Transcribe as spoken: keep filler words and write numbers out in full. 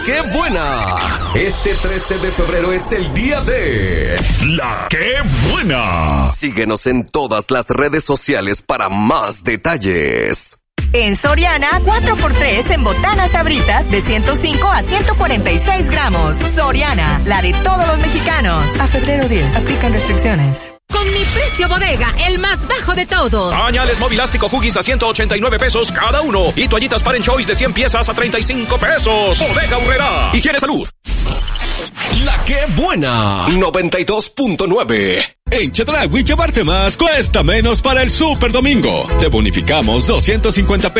¡Qué buena! Este trece de febrero es el día de... ¡La Qué Buena! Síguenos en todas las redes sociales para más detalles. En Soriana, cuatro por tres en botanas Sabritas de ciento cinco a ciento cuarenta y seis gramos. Soriana, la de todos los mexicanos. A febrero diez, aplican restricciones. Con mi precio bodega, el más bajo de todos. Pañales Movilástico Huggies a ciento ochenta y nueve pesos cada uno. Y toallitas Parent Choice de cien piezas a treinta y cinco pesos. Bodega Aurrerá. Higiene Salud. La Qué Buena. noventa y dos punto nueve. En Chedraui llevarte más cuesta menos para el Super Domingo. Te bonificamos doscientos cincuenta pesos